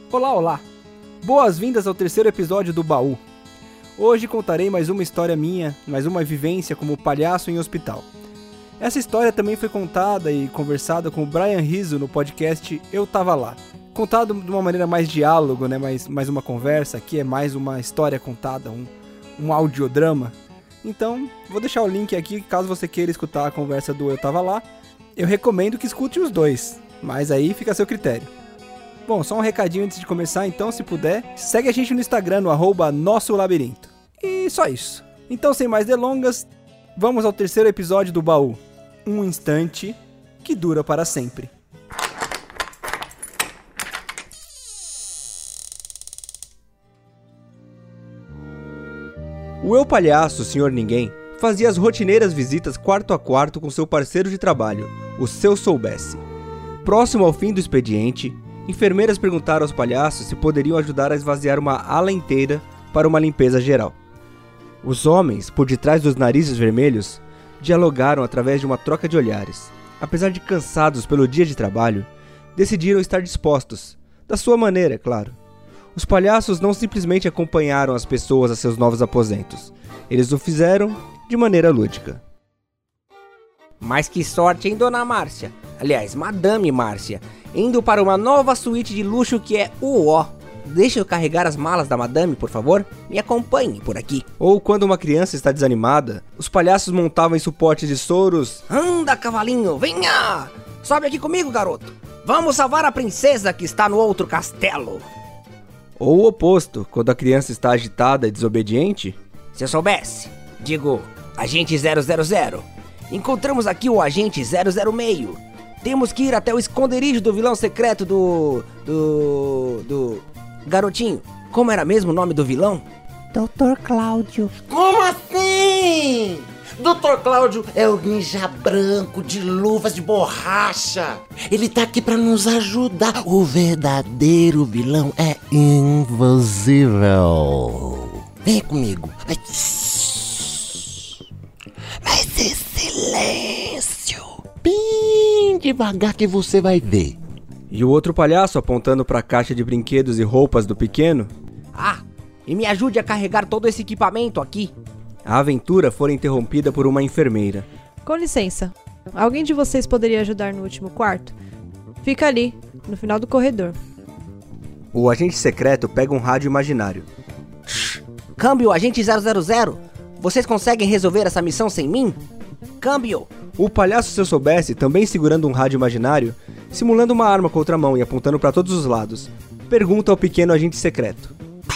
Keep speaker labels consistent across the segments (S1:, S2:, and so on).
S1: Olá, olá! Boas-vindas ao terceiro episódio do Baú. Hoje contarei mais uma história minha, mais uma vivência como palhaço em hospital. Essa história também foi contada e conversada com o Brian Rizzo no podcast Eu Tava Lá. Contado de uma maneira mais diálogo, né? mais uma conversa, aqui é mais uma história contada, um audiodrama. Então, vou deixar o link aqui, caso você queira escutar a conversa do Eu Tava Lá. Eu recomendo que escute os dois, mas aí fica a seu critério. Bom, só um recadinho antes de começar, então, se puder, segue a gente no Instagram, no @nossolabirinto. E só isso. Então, sem mais delongas, vamos ao terceiro episódio do Baú. Um instante que dura para sempre. O Eu Palhaço, Sr. Ninguém, fazia as rotineiras visitas quarto a quarto com seu parceiro de trabalho, o Seu Soubesse. Próximo ao fim do expediente, enfermeiras perguntaram aos palhaços se poderiam ajudar a esvaziar uma ala inteira para uma limpeza geral. Os homens, por detrás dos narizes vermelhos, dialogaram através de uma troca de olhares. Apesar de cansados pelo dia de trabalho, decidiram estar dispostos, da sua maneira, é claro. Os palhaços não simplesmente acompanharam as pessoas a seus novos aposentos. Eles o fizeram de maneira lúdica.
S2: Mas que sorte, hein, Dona Márcia? Aliás, Madame Márcia, indo para uma nova suíte de luxo que é uó. Deixa eu carregar as malas da Madame, por favor? Me acompanhe por aqui.
S1: Ou quando uma criança está desanimada, os palhaços montavam em suportes de soros.
S2: Anda, cavalinho, venha! Sobe aqui comigo, garoto. Vamos salvar a princesa que está no outro castelo.
S1: Ou o oposto, quando a criança está agitada e desobediente.
S2: Se eu soubesse, digo, agente 000, encontramos aqui o agente 006. Temos que ir até o esconderijo do vilão secreto do garotinho. Como era mesmo o nome do vilão?
S3: Dr. Cláudio.
S4: Como assim? Dr. Cláudio é o ninja branco de luvas de borracha. Ele tá aqui pra nos ajudar. O verdadeiro vilão é invisível. Vem comigo. Vai ser silêncio. Bem devagar que você vai ver.
S1: E o outro palhaço apontando para a caixa de brinquedos e roupas do pequeno.
S2: Ah, e me ajude a carregar todo esse equipamento aqui.
S1: A aventura foi interrompida por uma enfermeira.
S5: Com licença, alguém de vocês poderia ajudar no último quarto? Fica ali, no final do corredor.
S1: O agente secreto pega um rádio imaginário.
S2: Câmbio, agente 000. Vocês conseguem resolver essa missão sem mim? Câmbio.
S1: O palhaço, se eu soubesse, também segurando um rádio imaginário, simulando uma arma com outra mão e apontando para todos os lados, pergunta ao pequeno agente secreto.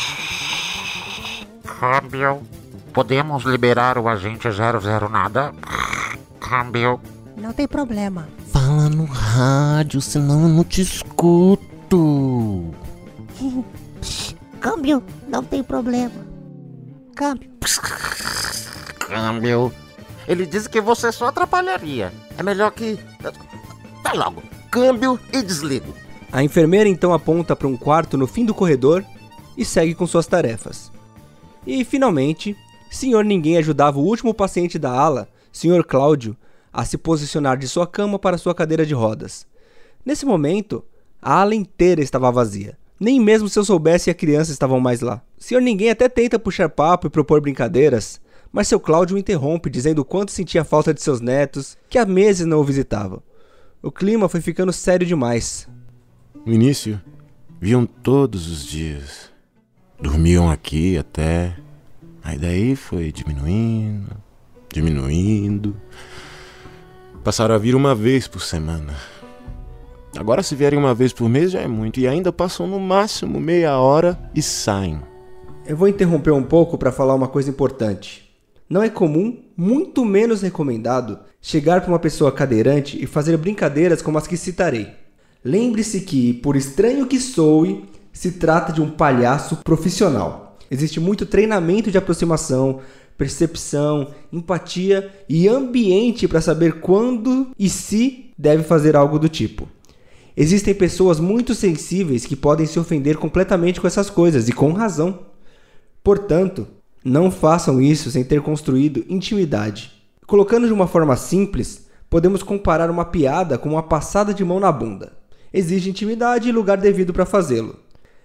S6: Câmbio. Podemos liberar o agente 00 nada? Câmbio.
S3: Não tem problema.
S4: Fala no rádio, senão eu não te escuto.
S3: Câmbio, não tem problema. Câmbio.
S6: Câmbio.
S4: Ele disse que você só atrapalharia. É melhor que... Vai logo. Câmbio e desligo.
S1: A enfermeira então aponta para um quarto no fim do corredor e segue com suas tarefas. E, finalmente, Sr. Ninguém ajudava o último paciente da ala, Sr. Cláudio, a se posicionar de sua cama para sua cadeira de rodas. Nesse momento, a ala inteira estava vazia. Nem mesmo se eu soubesse a criança estavam mais lá. Sr. Ninguém até tenta puxar papo e propor brincadeiras, mas seu Cláudio o interrompe dizendo o quanto sentia falta de seus netos, que há meses não o visitavam. O clima foi ficando sério demais.
S7: No início, viam todos os dias. Dormiam aqui até... Aí daí foi diminuindo. Passaram a vir uma vez por semana. Agora se vierem uma vez por mês já é muito. E ainda passam no máximo meia hora e saem.
S1: Eu vou interromper um pouco para falar uma coisa importante. Não é comum, muito menos recomendado, chegar para uma pessoa cadeirante e fazer brincadeiras como as que citarei. Lembre-se que, por estranho que soe, se trata de um palhaço profissional. Existe muito treinamento de aproximação, percepção, empatia e ambiente para saber quando e se deve fazer algo do tipo. Existem pessoas muito sensíveis que podem se ofender completamente com essas coisas, e com razão. Portanto, não façam isso sem ter construído intimidade. Colocando de uma forma simples, podemos comparar uma piada com uma passada de mão na bunda. Exige intimidade e lugar devido para fazê-lo.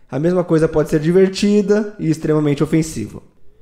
S1: a mesma coisa pode ser divertida e extremamente ofensiva.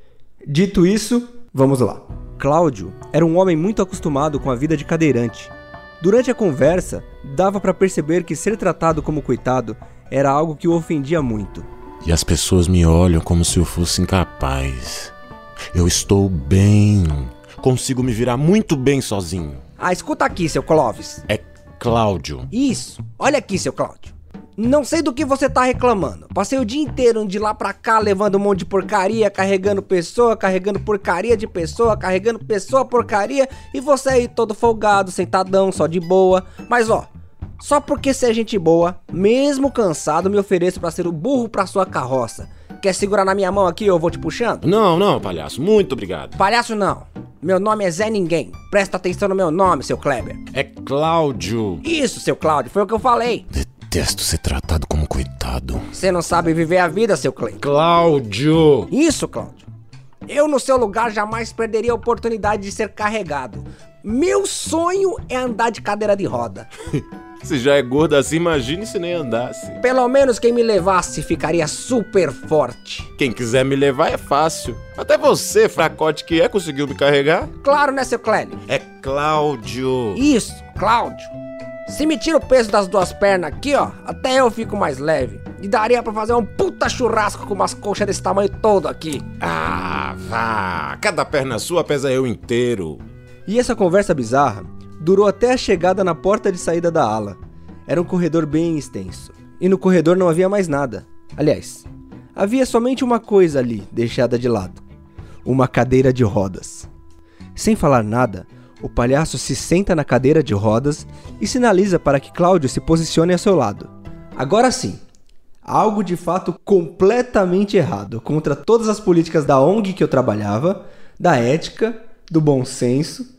S1: Dito isso, vamos lá. Cláudio era um homem muito acostumado com a vida de cadeirante. Durante a conversa, dava para perceber que ser tratado como coitado era algo que o ofendia muito.
S7: E as pessoas me olham como se eu fosse incapaz. Eu estou bem. Consigo me virar muito bem sozinho.
S2: Ah, escuta aqui, seu Clóvis.
S7: É Cláudio.
S2: Isso, olha aqui, seu Cláudio. Não sei do que você tá reclamando. Passei o dia inteiro de lá pra cá levando um monte de porcaria, carregando pessoa, carregando porcaria de pessoa, carregando pessoa, porcaria, e você aí todo folgado, sentadão, só de boa. Mas ó, só porque você é gente boa, mesmo cansado, me ofereço pra ser o burro pra sua carroça. Quer segurar na minha mão aqui ou eu vou te puxando?
S7: Não, palhaço, muito obrigado.
S2: Palhaço não. Meu nome é Zé Ninguém. Presta atenção no meu nome, seu Kleber.
S7: É Cláudio.
S2: Isso, seu Cláudio, foi o que eu falei.
S7: Detesto ser tratado como coitado.
S2: Você não sabe viver a vida, seu Clay.
S7: Cláudio!
S2: Isso, Cláudio. Eu, no seu lugar, jamais perderia a oportunidade de ser carregado. Meu sonho é andar de cadeira de roda.
S7: Se já é gordo assim, imagine se nem andasse.
S2: Pelo menos quem me levasse ficaria super forte.
S7: Quem quiser me levar é fácil. Até você, fracote que é, conseguiu me carregar?
S2: Claro, né, seu Clélio?
S7: É Cláudio.
S2: Isso, Cláudio. Se me tira o peso das duas pernas aqui, ó, até eu fico mais leve. E daria pra fazer um puta churrasco com umas coxas desse tamanho todo aqui.
S7: Ah, vá. Cada perna sua pesa eu inteiro.
S1: E essa conversa bizarra durou até a chegada na porta de saída da ala. Era um corredor bem extenso. E no corredor não havia mais nada. Aliás, havia somente uma coisa ali, deixada de lado. Uma cadeira de rodas. Sem falar nada, o palhaço se senta na cadeira de rodas e sinaliza para que Cláudio se posicione ao seu lado. Agora sim, algo de fato completamente errado, contra todas as políticas da ONG que eu trabalhava, da ética, do bom senso,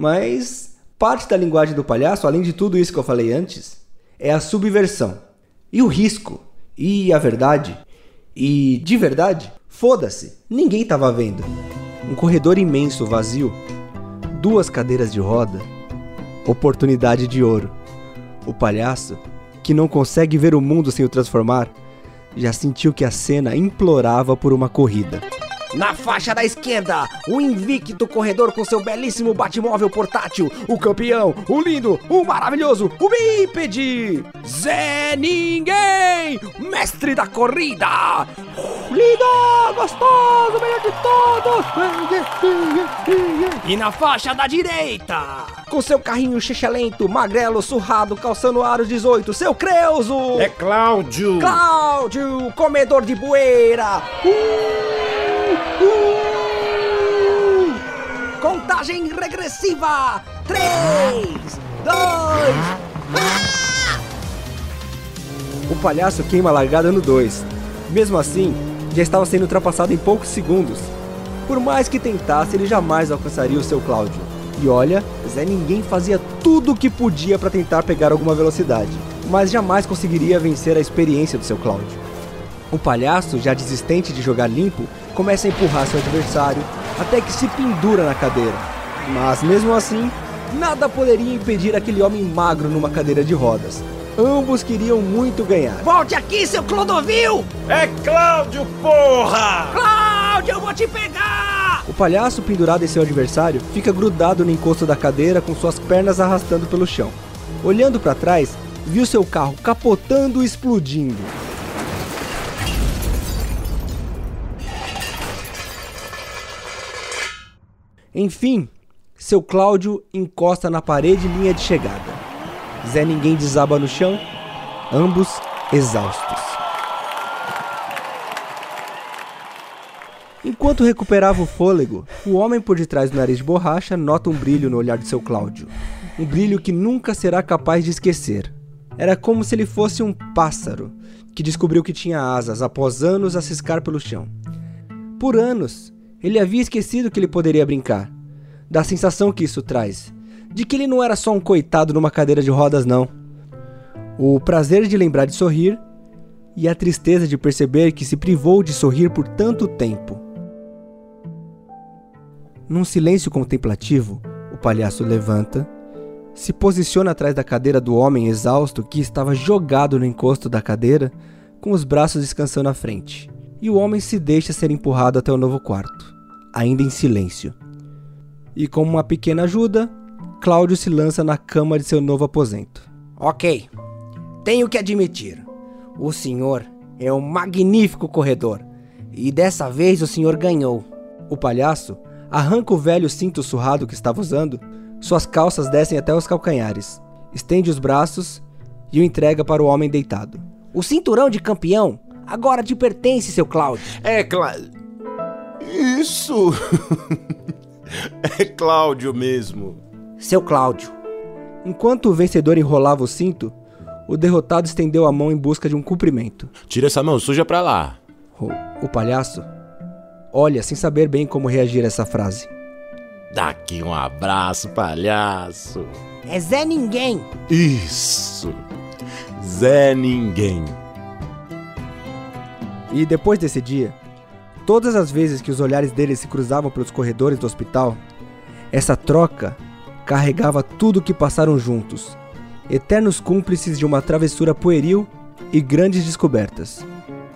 S1: mas parte da linguagem do palhaço, além de tudo isso que eu falei antes, é a subversão. E o risco, e a verdade, e de verdade, foda-se, ninguém estava vendo. Um corredor imenso, vazio, 2 cadeiras de roda, oportunidade de ouro. O palhaço, que não consegue ver o mundo sem o transformar, já sentiu que a cena implorava por uma corrida.
S2: Na faixa da esquerda, o invicto corredor com seu belíssimo batmóvel portátil, o campeão, o lindo, o maravilhoso, o bípede, Zé Ninguém, mestre da corrida, lindo, gostoso, melhor de todos. E na faixa da direita, com seu carrinho xixelento, magrelo, surrado, calçando aro 18, seu Creuso.
S7: É Cláudio.
S2: Cláudio, comedor de poeira. Contagem regressiva. 3, 2,
S1: O palhaço queima a largada no 2. Mesmo assim, já estava sendo ultrapassado em poucos segundos. Por mais que tentasse, ele jamais alcançaria o seu Cláudio. E olha, Zé Ninguém fazia tudo o que podia para tentar pegar alguma velocidade, mas jamais conseguiria vencer a experiência do seu Cláudio. O palhaço, já desistente de jogar limpo, começa a empurrar seu adversário até que se pendura na cadeira. Mas mesmo assim, nada poderia impedir aquele homem magro numa cadeira de rodas. Ambos queriam muito ganhar.
S2: volte aqui, seu Clodovil!
S7: É Cláudio, porra!
S2: Cláudio, eu vou te pegar!
S1: O palhaço, pendurado em seu adversário, fica grudado no encosto da cadeira com suas pernas arrastando pelo chão. Olhando para trás, viu seu carro capotando e explodindo. Enfim, seu Cláudio encosta na parede em linha de chegada. Zé Ninguém desaba no chão, ambos exaustos. Enquanto recuperava o fôlego, o homem por detrás do nariz de borracha nota um brilho no olhar de seu Cláudio. Um brilho que nunca será capaz de esquecer. Era como se ele fosse um pássaro que descobriu que tinha asas após anos a ciscar pelo chão. Por anos, ele havia esquecido que ele poderia brincar. Da sensação que isso traz, de que ele não era só um coitado numa cadeira de rodas, não. O prazer de lembrar de sorrir e a tristeza de perceber que se privou de sorrir por tanto tempo. Num silêncio contemplativo, o palhaço levanta, se posiciona atrás da cadeira do homem exausto que estava jogado no encosto da cadeira, com os braços descansando à frente, e o homem se deixa ser empurrado até o novo quarto, ainda em silêncio. E com uma pequena ajuda, Cláudio se lança na cama de seu novo aposento.
S2: Ok, tenho que admitir, o senhor é um magnífico corredor, e dessa vez o senhor ganhou.
S1: O palhaço arranca o velho cinto surrado que estava usando, suas calças descem até os calcanhares, estende os braços e o entrega para o homem deitado.
S2: O cinturão de campeão agora te pertence, seu Cláudio.
S7: É claro. Isso! É Cláudio mesmo.
S2: Seu Cláudio.
S1: Enquanto o vencedor enrolava o cinto, o derrotado estendeu a mão em busca de um cumprimento.
S7: Tira essa mão suja pra lá.
S1: O palhaço olha sem saber bem como reagir a essa frase.
S7: Dá aqui um abraço, palhaço.
S2: É Zé Ninguém.
S7: Isso. Zé Ninguém.
S1: E depois desse dia, todas as vezes que os olhares deles se cruzavam pelos corredores do hospital, essa troca carregava tudo o que passaram juntos, eternos cúmplices de uma travessura pueril e grandes descobertas.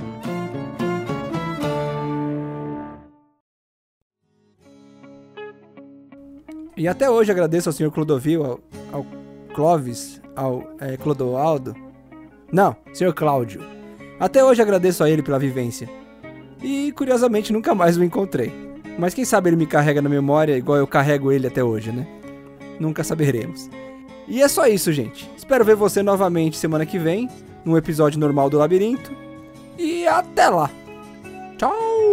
S1: E até hoje agradeço ao Sr. Clodovil, ao Clóvis, ao Clodoaldo. Não, Sr. Cláudio. Até hoje agradeço a ele pela vivência. E, curiosamente, nunca mais o encontrei. Mas quem sabe ele me carrega na memória igual eu carrego ele até hoje, né? Nunca saberemos. E é só isso, gente. Espero ver você novamente semana que vem, num episódio normal do Labirinto. E até lá! Tchau!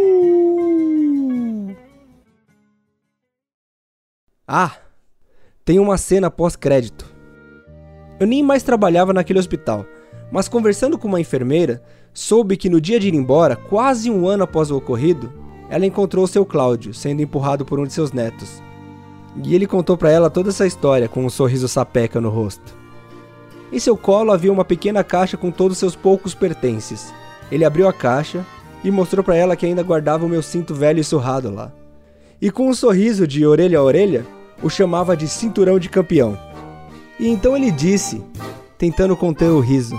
S1: Ah, tem uma cena pós-crédito. Eu nem mais trabalhava naquele hospital, mas conversando com uma enfermeira, soube que no dia de ir embora, quase um ano após o ocorrido, ela encontrou seu Cláudio sendo empurrado por um de seus netos. E ele contou pra ela toda essa história com um sorriso sapeca no rosto. Em seu colo havia uma pequena caixa com todos seus poucos pertences. Ele abriu a caixa e mostrou pra ela que ainda guardava o meu cinto velho e surrado lá. E com um sorriso de orelha a orelha, o chamava de cinturão de campeão. E então ele disse, tentando conter o riso: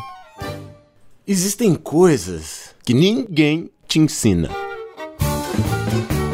S7: Existem coisas que ninguém te ensina.